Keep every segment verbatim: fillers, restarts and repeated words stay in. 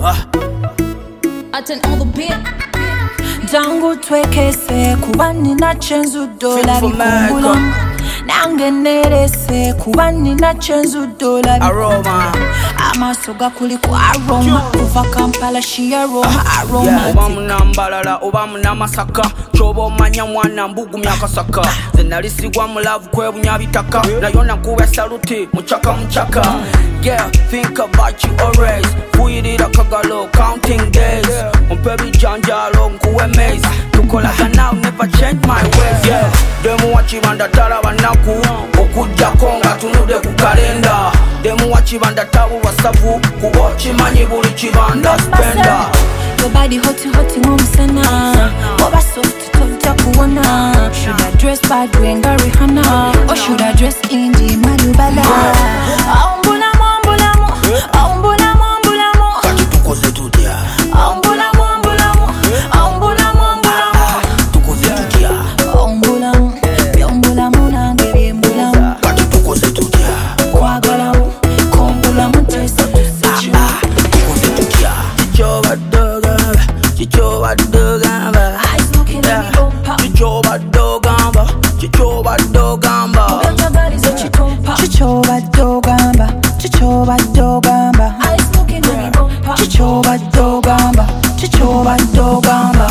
Aten on the beat. Jangu twekese kuba nina chenzu dola bikumbula nange nerese kuba nina chenzu dola Aroma amaso gakuli ku aroma kuva Kampala shia Roma aroma Oba munambalala oba munamasaka chobo manya mwana mbugumya akasaka zenalisigwa mu love kwebunya bitaka nayo nakuba saluti muchaka muchaka. Yeah, think about you always. Kuyirira kagalo, counting days. Umpebi janjalo, nkuwe maze. Tukolaga now, never change my ways. Yeah, demu wachibanda tala wanaku. Okuja konga tunude kukalenda. Demu wachibanda tabu wasafu. Kubochi manyi buli chibanda spenda. Your body hoti hoti ngumsana. Oba soft tovita kuona. Should I dress bad wenga Rihanna? Or should I dress indie Malubala? Aumbula mombula mo. Aumbula mombula mo. Kati tukoze tutia. Aumbula mombula mo. Aumbula mombula mo. Tukoze tutia. Aumbula mo. Biombula mo nange biembula mo. Kati tukoze tutia. Kwagala mo. Kombula mo tesa tusechi. Tukoze tutia. Chichoba dogamba. Chichoba dogamba. Eyes looking at me bumper. Chichoba dogamba. Chichoba dogamba. Chichoba dogamba. Chichoba dogamba. Eyes looking at me bumper. Chichoba dogamba. Chichoba dogamba.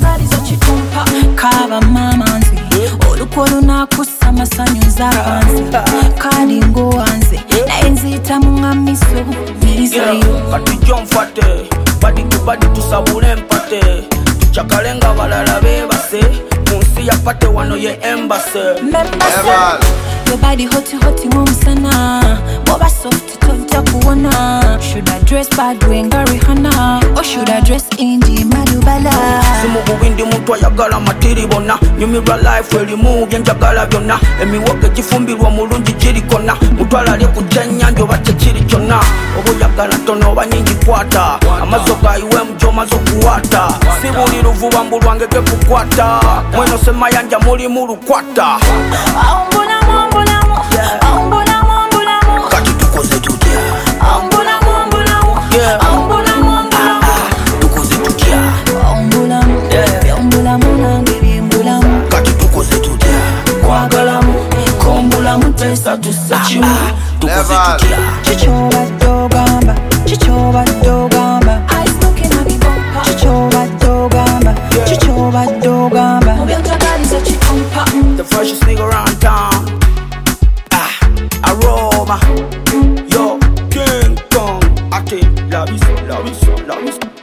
Kaba mama nzi olukolo nakusa masanyu nzabanzi kalingo wanze naye nzita mungamiso vilizayo kati jomfate badi tubadi tusabule empate tuchakalenga balala bebase munsi yapate wano ye embase Membase your body hoti hoti ngumsana boba soft tovita kuona. Should I dress bad wenga Rihanna? Or should I dress indie Malubala? Simu bubindi muntu ayagala matiri bona nyumirwa life elimu byenjagala byonna emiwoge gifumbirwa mulungi kirikona mutwala ali kujanya njo bache kiri kyonna obuyagala tono banyingi kwata amazo gayiwe mjoma zo kuwata sibuli ruvuba mbulwange ke kukwata mweno sema yanja muri murukwata. Aumbula mombula mo. Aumbula mombula mo. Kati tukoze tutia. Aumbula mombula mo. Aumbula mombula mo. Tukoze tutia. Aumbula mo. Biombula mo nange biembula mo. Kati tukoze tutia. Kwagala mo. Kombula mo tesa tusechi mo. Tukoze tutia. Chichoba dogamba. Chichoba dogamba. Eyes looking at me bumper. Chichoba dogamba. Chichoba dogamba. The freshest nigga around town. Ah, Aroma. Yo, King Kong. I think love you so, love you so, love you so.